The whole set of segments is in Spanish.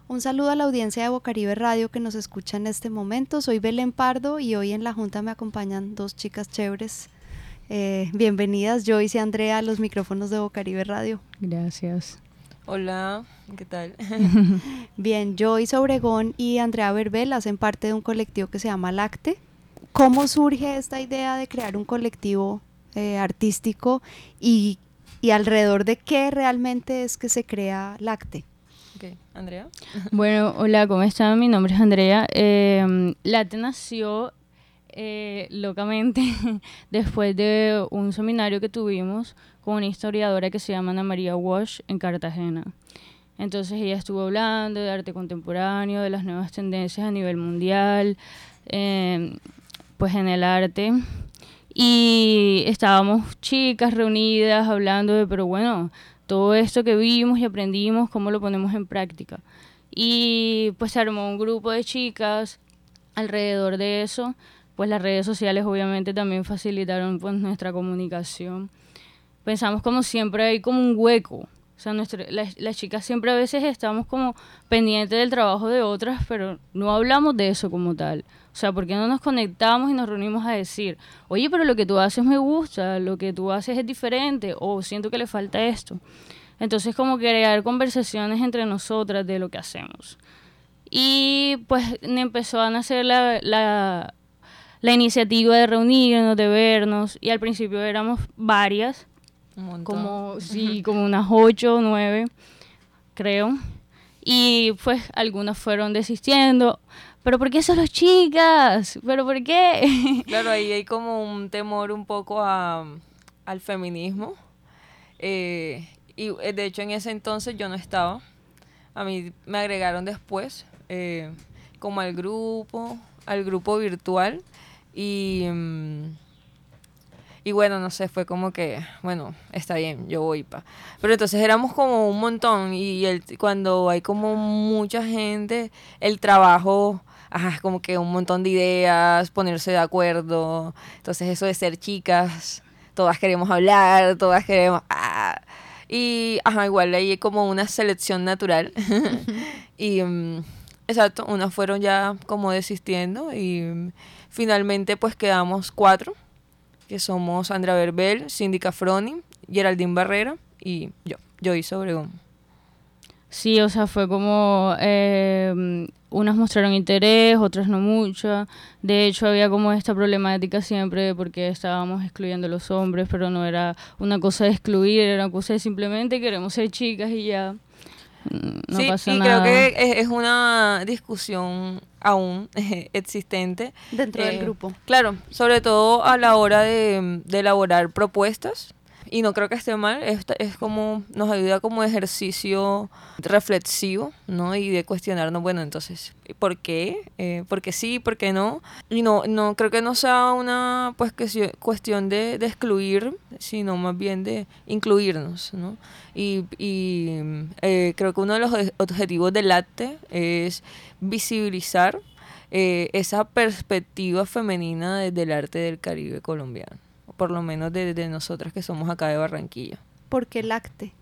Un saludo a la audiencia de Bocaribe Radio que nos escucha en este momento. Soy Belén Pardo y hoy en la junta me acompañan dos chicas chéveres. Bienvenidas Joyce y Andrea a los micrófonos de Bocaribe Radio. Gracias. Hola, ¿qué tal? Bien, Joyce Obregón y Andrea Verbel hacen parte de un colectivo que se llama Lacte. ¿Cómo surge esta idea de crear un colectivo artístico y alrededor de qué realmente es que se crea Lacte? Okay. ¿Andrea? Bueno, hola, ¿cómo están? Mi nombre es Andrea. Lacte nació locamente después de un seminario que tuvimos con una historiadora que se llama Ana María Walsh en Cartagena. Entonces ella estuvo hablando de arte contemporáneo, de las nuevas tendencias a nivel mundial, pues en el arte. Y estábamos chicas reunidas hablando de, pero bueno, todo esto que vimos y aprendimos, ¿cómo lo ponemos en práctica? Y pues se armó un grupo de chicas alrededor de eso. Pues las redes sociales obviamente también facilitaron pues nuestra comunicación. Pensamos como siempre hay como un hueco. O sea, las chicas siempre a veces estamos como pendientes del trabajo de otras, pero no hablamos de eso como tal. O sea, ¿por qué no nos conectamos y nos reunimos a decir, oye, pero lo que tú haces me gusta, lo que tú haces es diferente, o siento que le falta esto? Entonces, como crear conversaciones entre nosotras de lo que hacemos. Y pues empezó a nacer la iniciativa de reunirnos, de vernos, y al principio éramos varias, como unas 8 o 9, creo. Y pues algunas fueron desistiendo. ¿Pero por qué solo chicas? ¿Pero por qué? Claro, ahí hay como un temor un poco al feminismo. Y de hecho en ese entonces yo no estaba. A mí me agregaron después, como al grupo virtual. Y bueno, no sé, fue como que, bueno, está bien, yo voy Pero entonces éramos como un montón y cuando hay como mucha gente, el trabajo, es como que un montón de ideas, ponerse de acuerdo. Entonces eso de ser chicas, todas queremos hablar, todas queremos... Y igual ahí hay como una selección natural. Y exacto, unas fueron ya como desistiendo y finalmente pues quedamos 4, que somos Andrea Verbel, Cindy Cafroni, Geraldine Barrera y yo, Joyce Obregón. Sí, o sea, fue como unas mostraron interés, otras no mucho. De hecho, había como esta problemática siempre porque estábamos excluyendo a los hombres, pero no era una cosa de excluir, era una cosa de simplemente queremos ser chicas y ya. No sí, pasa y nada. creo que es una discusión aún existente. Dentro del grupo. Claro, sobre todo a la hora de elaborar propuestas. Y no creo que esté mal, es como, nos ayuda como ejercicio reflexivo, ¿no? Y de cuestionarnos, bueno, entonces, ¿por qué? ¿Por qué sí? ¿Por qué no? Y no creo que no sea una pues cuestión de excluir, sino más bien de incluirnos, ¿no? Y creo que uno de los objetivos del Lacte es visibilizar esa perspectiva femenina desde el arte del Caribe colombiano. Por lo menos de nosotras que somos acá de Barranquilla. ¿Por qué Lacte?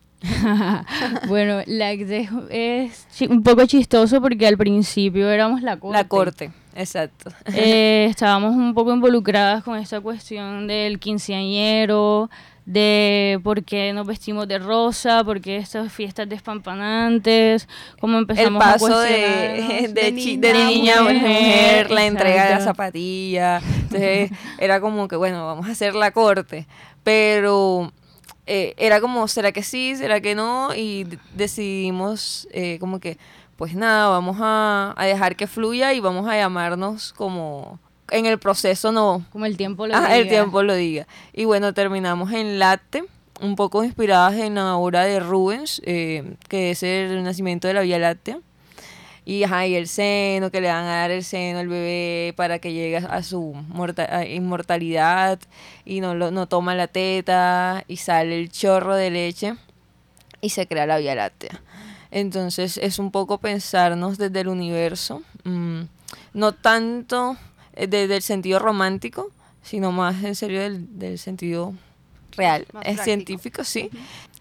Bueno, Lacte es un poco chistoso porque al principio éramos la corte. La corte, exacto. Estábamos un poco involucradas con esta cuestión del quinceañero, de por qué nos vestimos de rosa, por qué estas fiestas despampanantes, cómo empezamos el paso a de niña a mujer, la entrega de la zapatilla. Entonces era como que, bueno, vamos a hacer la corte. Pero era como, ¿será que sí? ¿Será que no? Y decidimos como que, pues nada, vamos a dejar que fluya y vamos a llamarnos como... En el proceso no. Como el tiempo lo diga. El tiempo lo diga. Y bueno, terminamos en Lacte, un poco inspiradas en la obra de Rubens, que es el nacimiento de la Vía Láctea. Y el seno, que le van a dar el seno al bebé para que llegue a su inmortalidad y no toma la teta y sale el chorro de leche y se crea la Vía Láctea. Entonces es un poco pensarnos desde el universo, no tanto desde el sentido romántico, sino más en serio del sentido real, es científico, sí.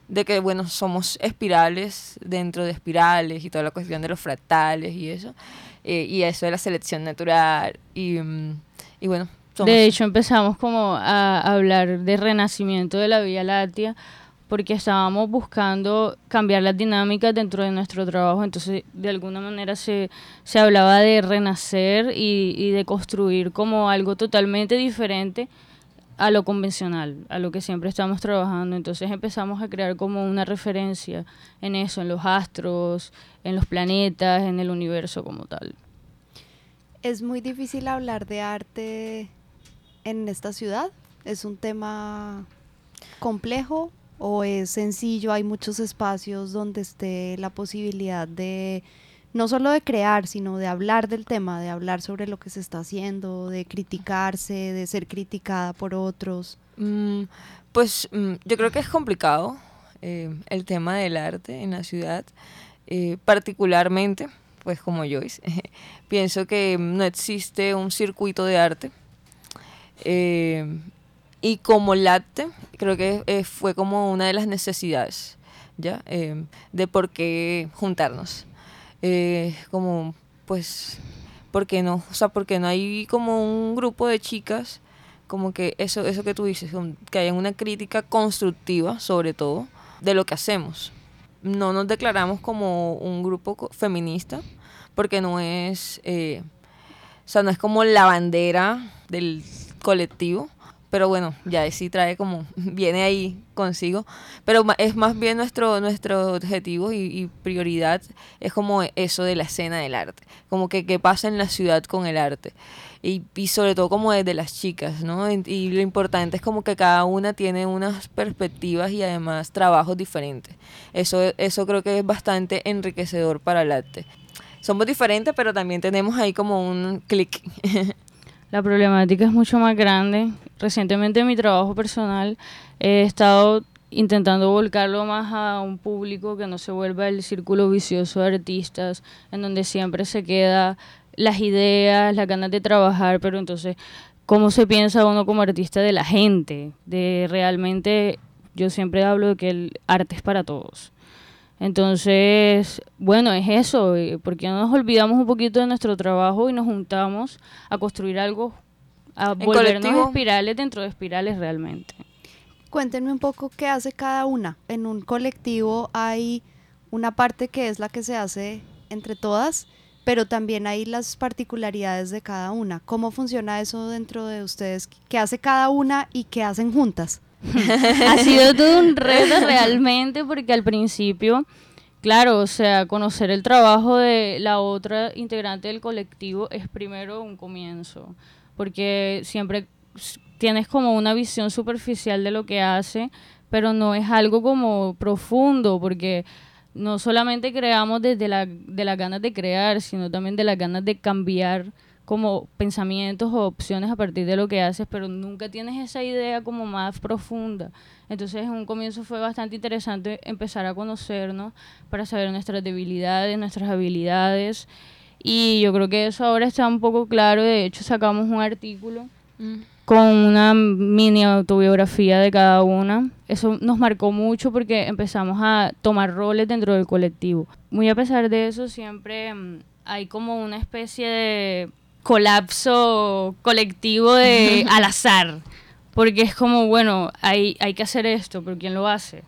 de que, bueno, somos espirales dentro de espirales y toda la cuestión de los fractales y eso de la selección natural y bueno, somos... De hecho, empezamos como a hablar de renacimiento de la Vía Láctea porque estábamos buscando cambiar las dinámicas dentro de nuestro trabajo, entonces de alguna manera se hablaba de renacer y de construir como algo totalmente diferente a lo convencional, a lo que siempre estamos trabajando. Entonces empezamos a crear como una referencia en eso, en los astros, en los planetas, en el universo como tal. Es muy difícil hablar de arte en esta ciudad. ¿Es un tema complejo o es sencillo? Hay muchos espacios donde esté la posibilidad de no solo de crear, sino de hablar del tema, de hablar sobre lo que se está haciendo, de criticarse, de ser criticada por otros. Yo creo que es complicado el tema del arte en la ciudad, particularmente, pues como Joyce, pienso que no existe un circuito de arte. Y como Lácte, creo que fue como una de las necesidades, ¿ya? De por qué juntarnos. Como, pues, ¿por qué no? O sea, porque no hay como un grupo de chicas, como que eso que tú dices, que haya una crítica constructiva, sobre todo, de lo que hacemos. No nos declaramos como un grupo feminista, porque no es, o sea, no es como la bandera del colectivo, pero bueno, ya sí trae como, viene ahí consigo, pero es más bien nuestro objetivo y prioridad es como eso de la escena del arte, como que qué pasa en la ciudad con el arte, y sobre todo como desde las chicas, ¿no? Y lo importante es como que cada una tiene unas perspectivas y además trabajos diferentes, eso creo que es bastante enriquecedor para el arte. Somos diferentes, pero también tenemos ahí como un clic. La problemática es mucho más grande. Recientemente en mi trabajo personal he estado intentando volcarlo más a un público que no se vuelva el círculo vicioso de artistas, en donde siempre se queda las ideas, las ganas de trabajar, pero entonces, ¿cómo se piensa uno como artista de la gente? De realmente, yo siempre hablo de que el arte es para todos. Entonces, bueno, es eso, porque no nos olvidamos un poquito de nuestro trabajo y nos juntamos a construir algo, a volvernos colectivo. espirales dentro de espirales realmente. Cuéntenme un poco qué hace cada una. En un colectivo hay una parte que es la que se hace entre todas, pero también hay las particularidades de cada una. ¿Cómo funciona eso dentro de ustedes? ¿Qué hace cada una y qué hacen juntas? Ha sido todo un reto realmente porque al principio, claro, o sea, conocer el trabajo de la otra integrante del colectivo es primero un comienzo, porque siempre tienes como una visión superficial de lo que hace, pero no es algo como profundo, porque no solamente creamos desde de las ganas de crear, sino también de las ganas de cambiar como pensamientos o opciones a partir de lo que haces, pero nunca tienes esa idea como más profunda. Entonces en un comienzo fue bastante interesante empezar a conocernos para saber nuestras debilidades, nuestras habilidades, y yo creo que eso ahora está un poco claro. De hecho sacamos un artículo con una mini autobiografía de cada una. Eso nos marcó mucho porque empezamos a tomar roles dentro del colectivo. Muy a pesar de eso, siempre hay como una especie de colapso colectivo de al azar, porque es como, bueno, hay que hacer esto, pero ¿quién lo hace?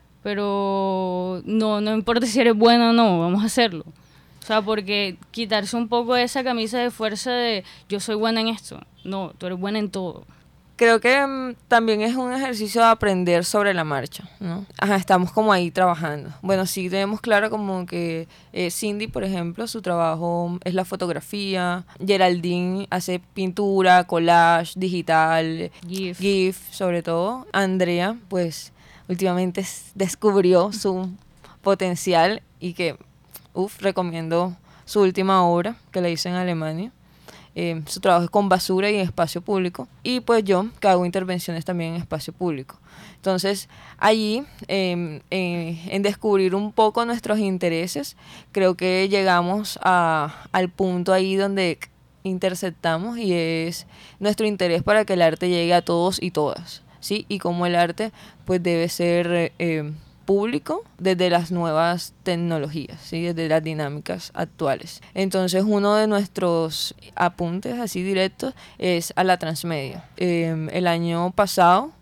Pero no importa si eres bueno o no, vamos a hacerlo. O sea, porque quitarse un poco esa camisa de fuerza de yo soy buena en esto. No, tú eres buena en todo. Creo que también es un ejercicio de aprender sobre la marcha, ¿no? Ajá, estamos como ahí trabajando. Bueno, sí tenemos claro como que Cindy, por ejemplo, su trabajo es la fotografía. Geraldine hace pintura, collage, digital, GIF sobre todo. Andrea, pues, últimamente descubrió su potencial y que, recomiendo su última obra que la hizo en Alemania. Su trabajo es con basura y en espacio público, y pues yo que hago intervenciones también en espacio público. Entonces allí en descubrir un poco nuestros intereses, creo que llegamos al punto ahí donde interceptamos, y es nuestro interés para que el arte llegue a todos y todas, ¿sí? Y como el arte pues debe ser público desde las nuevas tecnologías, ¿sí? Desde las dinámicas actuales. Entonces uno de nuestros apuntes así directos es a la transmedia. El año pasado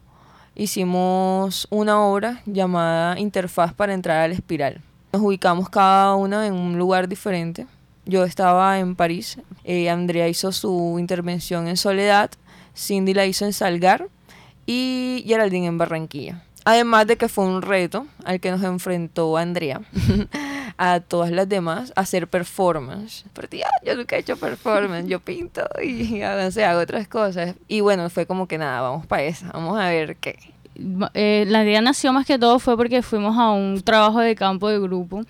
hicimos una obra llamada Interfaz para entrar al espiral. Nos ubicamos cada una en un lugar diferente. Yo estaba en París, Andrea hizo su intervención en Soledad, Cindy la hizo en Salgar y Geraldine en Barranquilla. Además de que fue un reto al que nos enfrentó Andrea a todas las demás a hacer performance. Porque yo nunca he hecho performance, yo pinto y no sé, hago otras cosas. Y bueno, fue como que nada, vamos para esa, vamos a ver qué. La idea nació más que todo fue porque fuimos a un trabajo de campo de grupo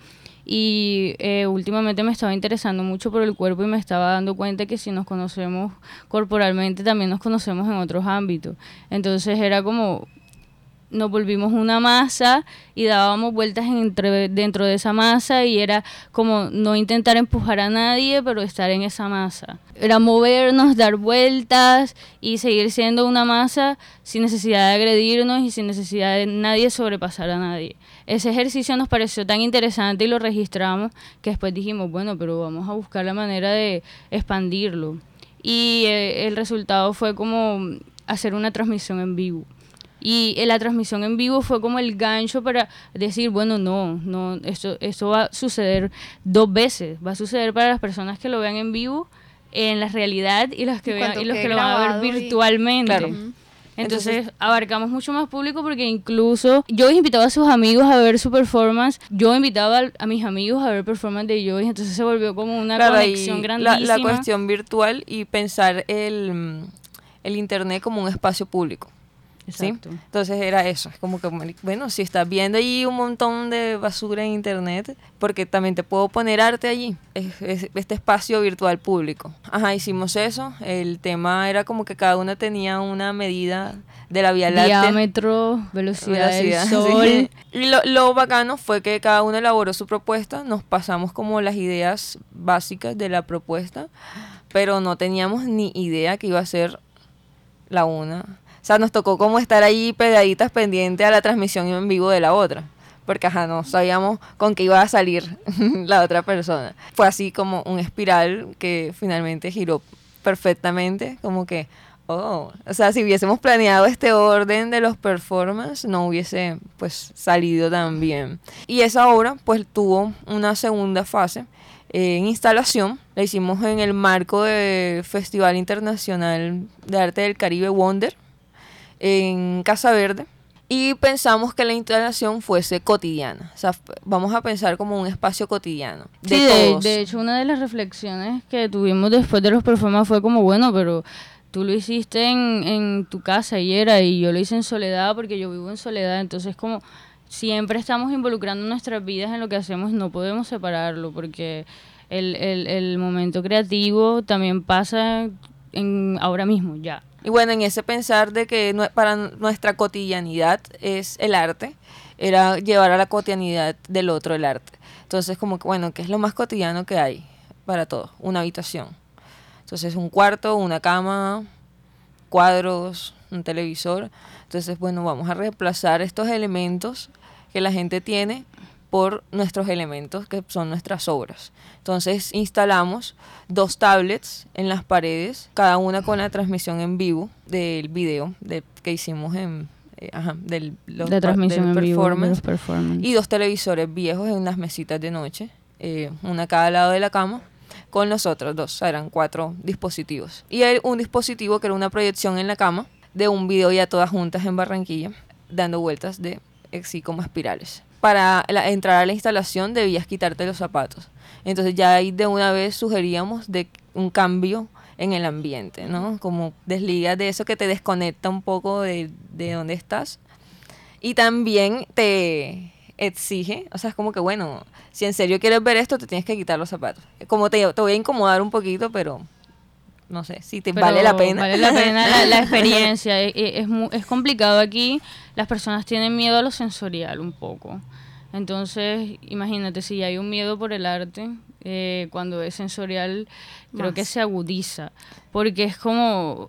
y últimamente me estaba interesando mucho por el cuerpo y me estaba dando cuenta que si nos conocemos corporalmente también nos conocemos en otros ámbitos. Entonces era como nos volvimos una masa y dábamos vueltas dentro de esa masa y era como no intentar empujar a nadie, pero estar en esa masa. Era movernos, dar vueltas y seguir siendo una masa sin necesidad de agredirnos y sin necesidad de nadie sobrepasar a nadie. Ese ejercicio nos pareció tan interesante y lo registramos que después dijimos, bueno, pero vamos a buscar la manera de expandirlo. Y el resultado fue como hacer una transmisión en vivo. Y la transmisión en vivo fue como el gancho para decir, bueno, no, esto va a suceder 2 veces. Va a suceder para las personas que lo vean en vivo, en la realidad, y los que vean y los que lo van a ver virtualmente. Claro. Entonces abarcamos mucho más público porque incluso Joyce invitaba a sus amigos a ver su performance, yo invitaba a mis amigos a ver performance de Joyce, entonces se volvió como una conexión grandísima. La cuestión virtual y pensar el internet como un espacio público. Exacto. ¿Sí? Entonces era eso, es como que, bueno, si estás viendo allí un montón de basura en internet, porque también te puedo poner arte allí, es este espacio virtual público. Ajá, hicimos eso, el tema era como que cada uno tenía una medida de la Vía Láctea. Diámetro, velocidad del sol. Sí. Y lo bacano fue que cada uno elaboró su propuesta, nos pasamos como las ideas básicas de la propuesta, pero no teníamos ni idea que iba a ser la una. O sea, nos tocó como estar ahí pegaditas pendientes a la transmisión en vivo de la otra. Porque, no sabíamos con qué iba a salir la otra persona. Fue así como un espiral que finalmente giró perfectamente. Como que, o sea, si hubiésemos planeado este orden de los performances, no hubiese, pues, salido tan bien. Y esa obra, pues, tuvo una segunda fase en instalación. La hicimos en el marco del Festival Internacional de Arte del Caribe, Wonder, en Casa Verde, y pensamos que la instalación fuese cotidiana. O sea, vamos a pensar como un espacio cotidiano de todos. De hecho, una de las reflexiones que tuvimos después de los performances fue como, bueno, pero tú lo hiciste en tu casa y yo lo hice en Soledad porque yo vivo en Soledad, entonces como siempre estamos involucrando nuestras vidas en lo que hacemos, no podemos separarlo porque el momento creativo también pasa ahora mismo, ya. Y bueno, en ese pensar de que para nuestra cotidianidad es el arte, era llevar a la cotidianidad del otro el arte. Entonces, como que, bueno, ¿qué es lo más cotidiano que hay para todos? Una habitación. Entonces, un cuarto, una cama, cuadros, un televisor. Entonces, bueno, vamos a reemplazar estos elementos que la gente tiene por nuestros elementos que son nuestras obras. Entonces instalamos 2 tablets en las paredes, cada una con la transmisión en vivo del video que hicimos del performance, y 2 televisores viejos en unas mesitas de noche, una a cada lado de la cama, con los otros 2, o sea, eran 4 dispositivos. Y un dispositivo que era una proyección en la cama de un video ya todas juntas en Barranquilla, dando vueltas así como espirales. Para entrar a la instalación debías quitarte los zapatos. Entonces ya ahí de una vez sugeríamos de un cambio en el ambiente, ¿no? Como desligas de eso que te desconecta un poco de dónde estás. Y también te exige, o sea, es como que, bueno, si en serio quieres ver esto, te tienes que quitar los zapatos. Como te voy a incomodar un poquito, pero no sé, si te vale la pena. Vale la pena la experiencia. Es complicado aquí. Las personas tienen miedo a lo sensorial un poco. Entonces, imagínate, si hay un miedo por el arte, cuando es sensorial, creo que se agudiza. Porque es como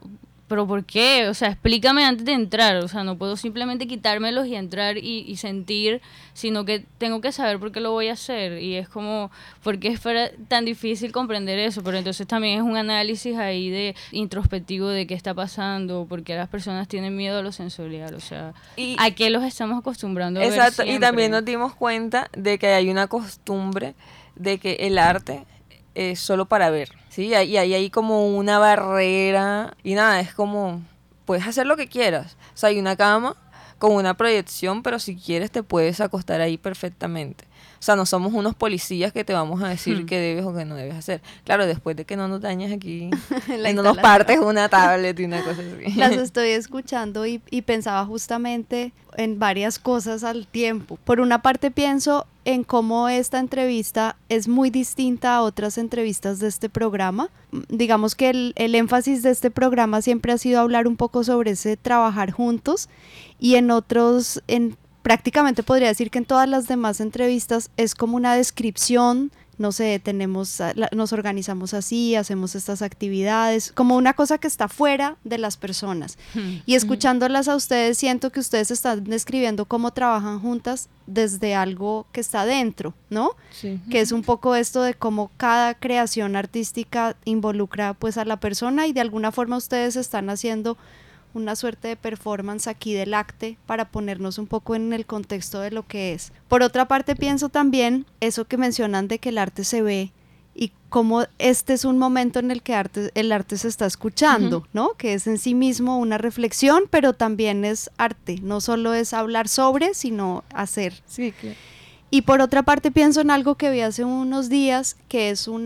¿pero por qué? O sea, explícame antes de entrar. O sea, no puedo simplemente quitármelos y entrar y sentir, sino que tengo que saber por qué lo voy a hacer. Y es como, ¿por qué es tan difícil comprender eso? Pero entonces también es un análisis ahí de introspectivo de qué está pasando, por qué las personas tienen miedo a lo sensorial. O sea, ¿a qué los estamos acostumbrando a ver Exacto, siempre? y también nos dimos cuenta de que hay una costumbre de que el arte es solo para ver, ¿sí? Y hay como una barrera y nada, es como, puedes hacer lo que quieras. O sea, hay una cama con una proyección, pero si quieres te puedes acostar ahí perfectamente. O sea, no somos unos policías que te vamos a decir qué debes o qué no debes hacer. Claro, después de que no nos dañes aquí, y no nos partes una tablet y una cosa así. Las estoy escuchando y pensaba justamente en varias cosas al tiempo. Por una parte pienso en cómo esta entrevista es muy distinta a otras entrevistas de este programa. Digamos que el énfasis de este programa siempre ha sido hablar un poco sobre ese trabajar juntos, y en otros, prácticamente podría decir que en todas las demás entrevistas es como una descripción, no sé, nos organizamos así, hacemos estas actividades, como una cosa que está fuera de las personas. Y escuchándolas a ustedes, siento que ustedes están describiendo cómo trabajan juntas desde algo que está dentro, ¿no? Sí. Que es un poco esto de cómo cada creación artística involucra pues a la persona, y de alguna forma ustedes están haciendo una suerte de performance aquí del acte para ponernos un poco en el contexto de lo que es. Por otra parte, pienso también eso que mencionan de que el arte se ve, y cómo este es un momento en el que el arte se está escuchando, ¿no? Que es en sí mismo una reflexión, pero también es arte, no solo es hablar sobre, sino hacer. Sí, claro. Y por otra parte pienso en algo que vi hace unos días, que es un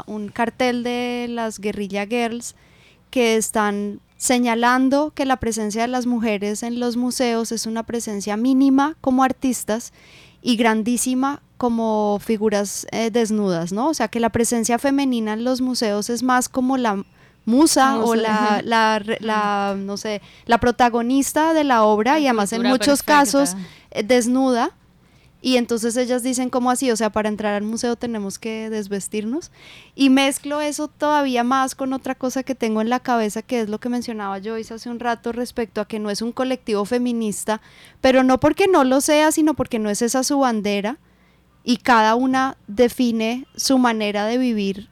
cartel de las Guerrilla Girls, que están señalando que la presencia de las mujeres en los museos es una presencia mínima como artistas y grandísima como figuras desnudas, ¿no? O sea, que la presencia femenina en los museos es más como la musa o no sé, la protagonista de la obra, y además en muchos casos desnuda. Y entonces ellas dicen, ¿cómo así? O sea, para entrar al museo tenemos que desvestirnos. Y mezclo eso todavía más con otra cosa que tengo en la cabeza, que es lo que mencionaba Joyce hace un rato respecto a que no es un colectivo feminista, pero no porque no lo sea, sino porque no es esa su bandera, y cada una define su manera de vivir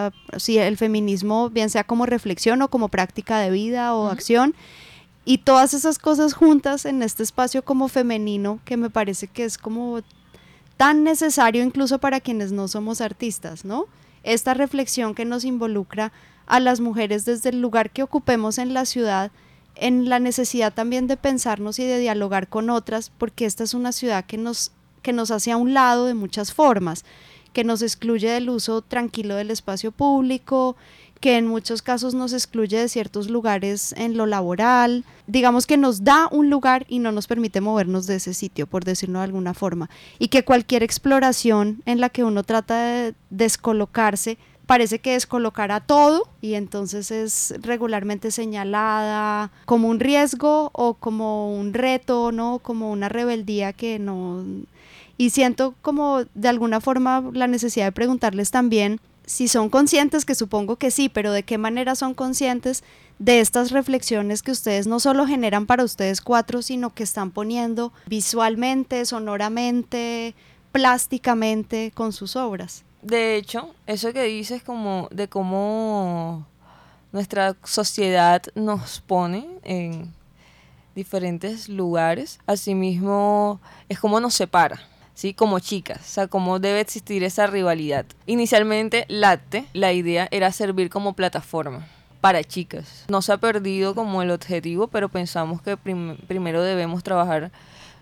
el feminismo, bien sea como reflexión o como práctica de vida o acción. Y todas esas cosas juntas en este espacio como femenino, que me parece que es como tan necesario incluso para quienes no somos artistas, ¿no? Esta reflexión que nos involucra a las mujeres desde el lugar que ocupemos en la ciudad, en la necesidad también de pensarnos y de dialogar con otras, porque esta es una ciudad que nos hace a un lado de muchas formas, que nos excluye del uso tranquilo del espacio público, que en muchos casos nos excluye de ciertos lugares en lo laboral, digamos que nos da un lugar y no nos permite movernos de ese sitio, por decirlo de alguna forma, y que cualquier exploración en la que uno trata de descolocarse, parece que descolocará todo, y entonces es regularmente señalada como un riesgo o como un reto, ¿no? Como una rebeldía que no... Y siento como de alguna forma la necesidad de preguntarles también si son conscientes, que supongo que sí, pero de qué manera son conscientes de estas reflexiones que ustedes no solo generan para ustedes cuatro, sino que están poniendo visualmente, sonoramente, plásticamente con sus obras. De hecho, eso que dices como de cómo nuestra sociedad nos pone en diferentes lugares, asimismo es como nos separa, ¿sí? Como chicas, o sea, cómo debe existir esa rivalidad. Inicialmente, Lacte, la idea era servir como plataforma para chicas. No se ha perdido como el objetivo, pero pensamos que primero debemos trabajar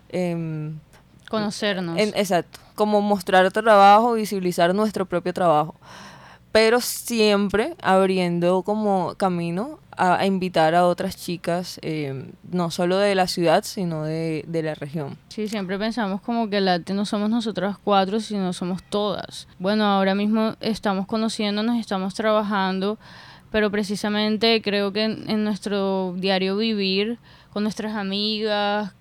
conocernos. Exacto, como mostrar otro trabajo, visibilizar nuestro propio trabajo, pero siempre abriendo como camino a invitar a otras chicas, no solo de la ciudad, sino de la región. Sí, siempre pensamos como que el arte no somos nosotras cuatro, sino somos todas. Bueno, ahora mismo estamos conociéndonos, estamos trabajando, pero precisamente creo que en nuestro diario vivir, con nuestras amigas,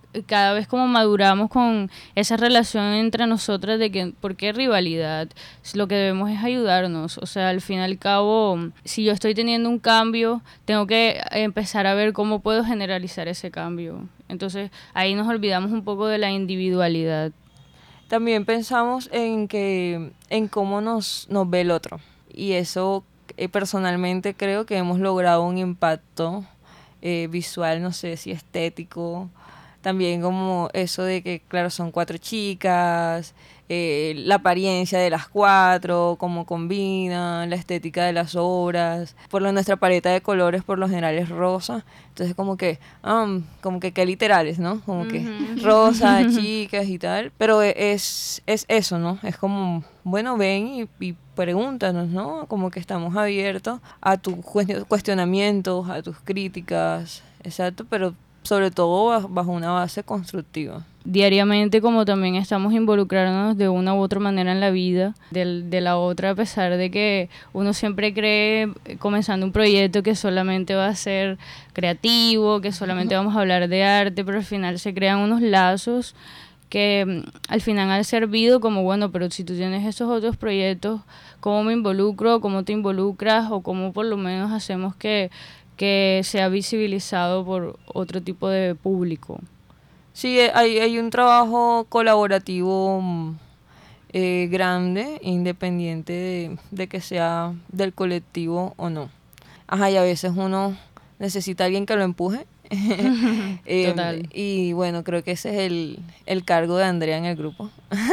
cada vez como maduramos con esa relación entre nosotras de que, ¿por qué rivalidad? Lo que debemos es ayudarnos. O sea, al fin y al cabo, si yo estoy teniendo un cambio, tengo que empezar a ver cómo puedo generalizar ese cambio. Entonces, ahí nos olvidamos un poco de la individualidad. También pensamos en cómo nos ve el otro. Y eso, personalmente creo que hemos logrado un impacto visual, no sé si estético. También como eso de que, claro, son 4 chicas, la apariencia de las 4, cómo combinan, la estética de las obras. Por nuestra paleta de colores por lo general es rosa. Entonces como que qué literales, ¿no? Como que rosa, chicas y tal. Pero es eso, ¿no? Es como, bueno, ven y pregúntanos, ¿no? Como que estamos abiertos a tus cuestionamientos, a tus críticas, exacto, pero sobre todo bajo una base constructiva. Diariamente, como también estamos involucrándonos de una u otra manera en la vida de la otra, a pesar de que uno siempre cree, comenzando un proyecto, que solamente va a ser creativo, que solamente vamos a hablar de arte, pero al final se crean unos lazos que al final han servido como, bueno, pero si tú tienes esos otros proyectos, ¿cómo me involucro? ¿Cómo te involucras? O cómo por lo menos hacemos que sea visibilizado por otro tipo de público. Sí, hay un trabajo colaborativo grande, independiente de que sea del colectivo o no. Ajá, y a veces uno necesita a alguien que lo empuje. Total. Y bueno, creo que ese es el cargo de Andrea en el grupo.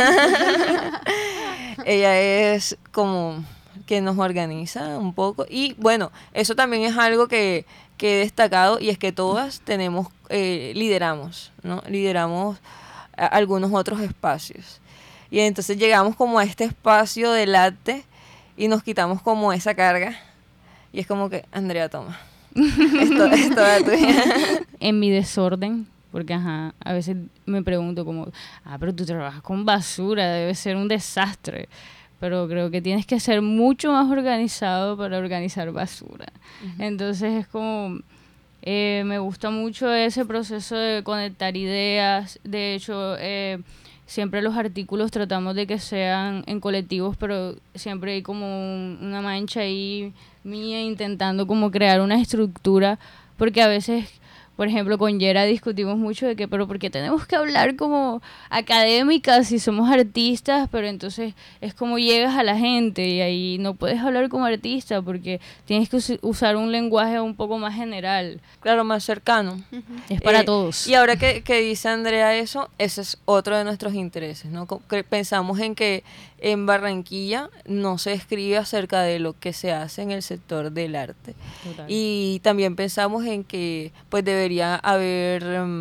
Ella es como que nos organiza un poco. Y bueno, eso también es algo que he destacado, y es que todas lideramos, ¿no? Lideramos algunos otros espacios. Y entonces llegamos como a este espacio del arte y nos quitamos como esa carga. Y es como que, Andrea, toma. Esto es tuya. En mi desorden, porque a veces me pregunto como, pero tú trabajas con basura, debe ser un desastre. Pero creo que tienes que ser mucho más organizado para organizar basura. Uh-huh. Entonces es como, me gusta mucho ese proceso de conectar ideas. De hecho, siempre los artículos tratamos de que sean en colectivos, pero siempre hay como una mancha ahí mía intentando como crear una estructura, porque a veces, por ejemplo, con Yera discutimos mucho de que, pero ¿por qué tenemos que hablar como académicas si somos artistas? Pero entonces es como llegas a la gente y ahí no puedes hablar como artista porque tienes que usar un lenguaje un poco más general. Claro, más cercano. Uh-huh. Es para todos. Y ahora que dice Andrea eso, ese es otro de nuestros intereses, ¿no? Pensamos en que en Barranquilla no se escribe acerca de lo que se hace en el sector del arte. Total. Y también pensamos en que pues debería haber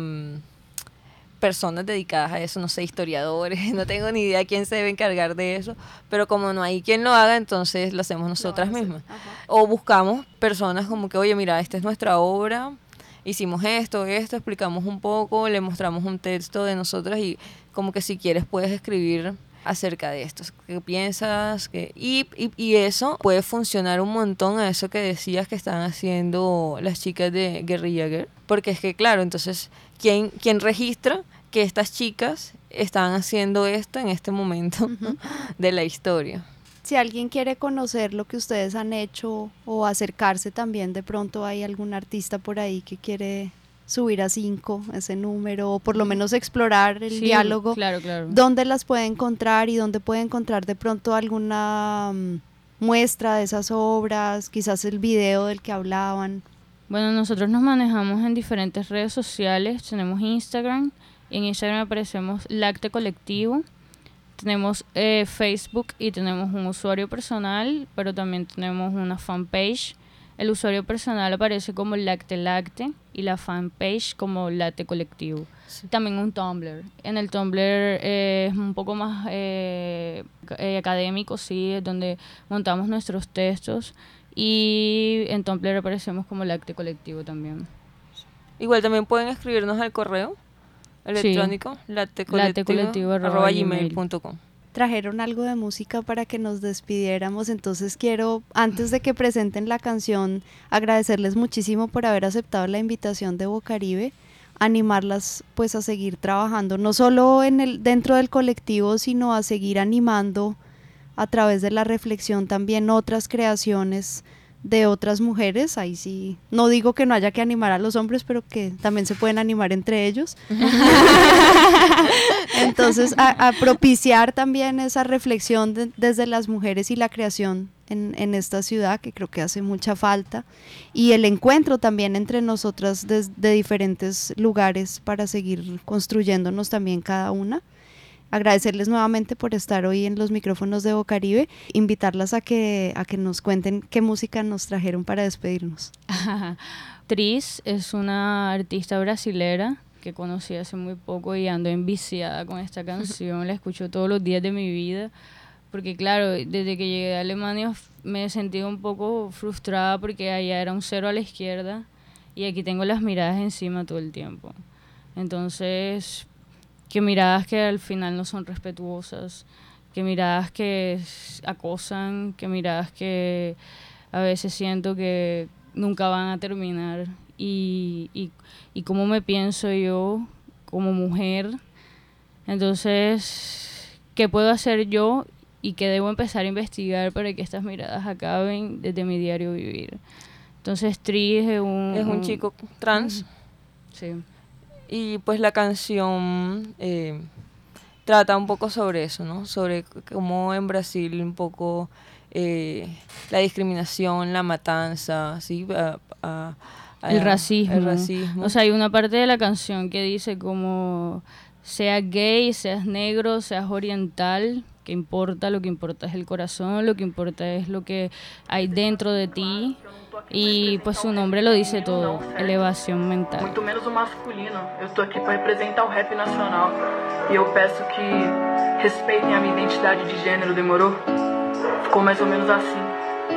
personas dedicadas a eso, no sé, historiadores, no tengo ni idea quién se debe encargar de eso, pero como no hay quien lo haga, entonces lo hacemos nosotras mismas. O buscamos personas como que, oye, mira, esta es nuestra obra, hicimos esto, explicamos un poco, le mostramos un texto de nosotras y como que si quieres puedes escribir acerca de esto, ¿qué piensas? Y eso puede funcionar un montón a eso que decías que están haciendo las chicas de Guerrilla Girl, porque es que claro, entonces, ¿quién registra que estas chicas están haciendo esto en este momento uh-huh. de la historia? Si alguien quiere conocer lo que ustedes han hecho o acercarse también, de pronto hay algún artista por ahí que quiere subir a 5 ese número, o por lo menos explorar el diálogo, claro. ¿Dónde las puede encontrar y dónde puede encontrar de pronto alguna muestra de esas obras, quizás el video del que hablaban? Bueno, nosotros nos manejamos en diferentes redes sociales, tenemos Instagram, en Instagram aparecemos Lacte Colectivo, tenemos Facebook y tenemos un usuario personal, pero también tenemos una fanpage. El usuario personal aparece como Lacte y la fanpage como Lacte Colectivo. Sí. También un Tumblr. En el Tumblr es un poco más académico, sí, es donde montamos nuestros textos. Y en Tumblr aparecemos como Lacte Colectivo también. Igual también pueden escribirnos al correo electrónico, sí. lactecolectivo@gmail.com. Trajeron algo de música para que nos despidiéramos, entonces quiero, antes de que presenten la canción, agradecerles muchísimo por haber aceptado la invitación de Bocaribe. animarlas pues a seguir trabajando, no solo dentro del colectivo, sino a seguir animando a través de la reflexión también otras creaciones de otras mujeres. Ahí sí, no digo que no haya que animar a los hombres, pero que también se pueden animar entre ellos. Entonces, a propiciar también esa reflexión desde las mujeres y la creación en esta ciudad, que creo que hace mucha falta, y el encuentro también entre nosotras de diferentes lugares para seguir construyéndonos también cada una. Agradecerles nuevamente por estar hoy en los micrófonos de Bocaribe, invitarlas a que nos cuenten qué música nos trajeron para despedirnos. Tris es una artista brasilera que conocí hace muy poco y ando enviciada con esta canción, la escucho todos los días de mi vida, porque claro, desde que llegué a Alemania me he sentido un poco frustrada porque allá era un cero a la izquierda y aquí tengo las miradas encima todo el tiempo. Entonces, que miradas que al final no son respetuosas, que miradas que acosan, que miradas que a veces siento que nunca van a terminar, y cómo me pienso yo como mujer. Entonces, ¿qué puedo hacer yo y qué debo empezar a investigar para que estas miradas acaben desde mi diario vivir? Entonces, Tris es un chico trans. Sí. Y pues la canción trata un poco sobre eso, ¿no? Sobre cómo en Brasil un poco la discriminación, la matanza, ¿sí? El racismo. El racismo. O sea, hay una parte de la canción que dice como, seas gay, seas negro, seas oriental, ¿qué importa? Lo que importa es el corazón, lo que importa es lo que hay dentro de ti. E, pues, su nome lo diz todo, elevação mental. Muito menos o masculino. Eu estou aqui para representar o rap nacional. E eu peço que respeitem a minha identidade de gênero, demorou? Ficou mais ou menos assim.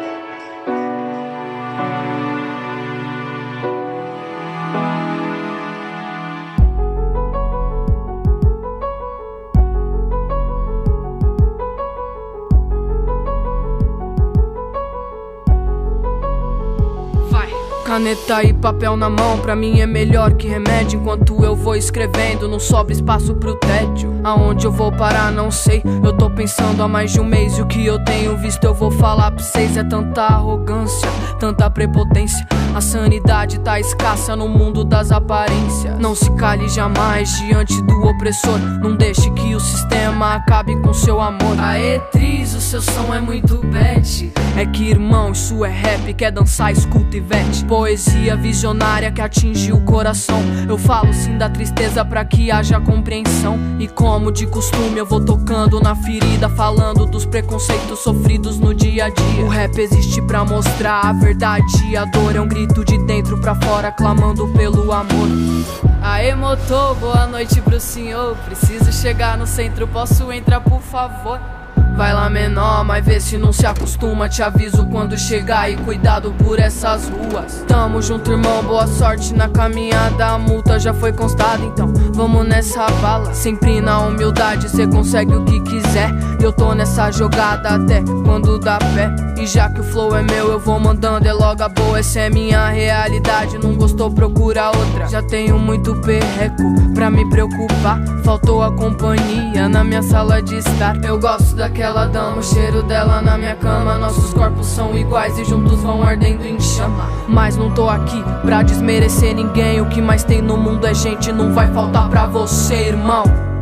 Caneta e papel na mão, pra mim é melhor que remédio. Enquanto eu vou escrevendo, não sobra espaço pro tédio. Aonde eu vou parar, não sei. Eu tô pensando há mais de um mês. E o que eu tenho visto, eu vou falar pra vocês. É tanta arrogância, tanta prepotência. A sanidade tá escassa no mundo das aparências. Não se cale jamais diante do opressor. Não deixe que o sistema acabe com seu amor. Aê, Tris, o seu som é muito bad. É que, irmão, isso é rap. Quer dançar, escuta e vete. Poesia visionária que atinge o coração. Eu falo sim da tristeza pra que haja compreensão. E como de costume eu vou tocando na ferida, falando dos preconceitos sofridos no dia a dia. O rap existe pra mostrar a verdade. A dor é um grito de dentro pra fora, clamando pelo amor. Aê, motor, boa noite pro senhor. Preciso chegar no centro, posso entrar por favor? Vai lá menor, mas vê se não se acostuma. Te aviso quando chegar e cuidado por essas ruas. Tamo junto, irmão, boa sorte na caminhada. A multa já foi constada, então vamos nessa bala. Sempre na humildade, cê consegue o que quiser. Eu tô nessa jogada até quando dá pé. E já que o flow é meu, eu vou mandando, é logo a boa. Essa é minha realidade, não gostou, procura outra. Já tenho muito perreco pra me preocupar. Faltou a companhia na minha sala de estar. Eu gosto daquela dama, o cheiro dela na minha cama. Nossos corpos são iguais e juntos vão ardendo em chama. Mas não tô aqui pra desmerecer ninguém. O que mais tem no mundo é gente, não vai faltar pra você, irmão.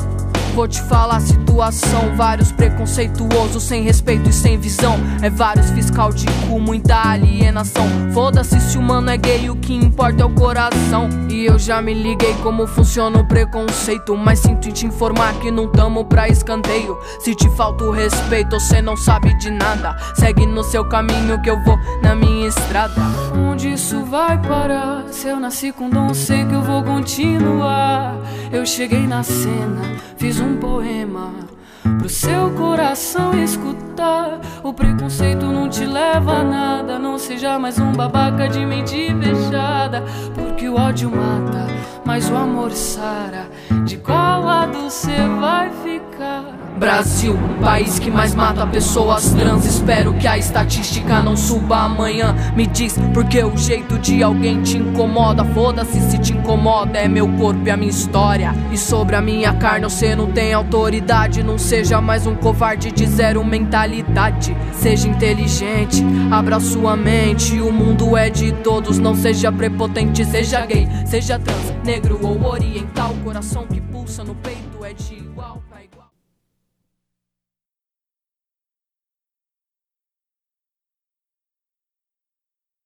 Vou te falar a situação, vários preconceituosos, sem respeito e sem visão. É vários fiscal de cu, muita alienação. Foda-se se o mano é gay, o que importa é o coração. E eu já me liguei como funciona o preconceito, mas sinto em te informar que não tamo pra escanteio. Se te falta o respeito, cê não sabe de nada. Segue no seu caminho que eu vou na minha estrada. Onde isso vai parar? Se eu nasci com dom, sei que eu vou continuar. Eu cheguei na cena, fiz um poema pro seu coração escutar. O preconceito não te leva a nada. Não seja mais um babaca de mente fechada. Porque o ódio mata, mas o amor sara. De qual lado cê vai ficar? Brasil, país que mais mata pessoas trans. Espero que a estatística não suba amanhã. Me diz porque o jeito de alguém te incomoda. Foda-se se te incomoda, é meu corpo e a minha história. E sobre a minha carne você não tem autoridade. Não seja mais um covarde de zero mentalidade. Seja inteligente, abra sua mente. O mundo é de todos, não seja prepotente. Seja gay, seja trans, negro ou oriental. Coração que pulsa no peito é de igual.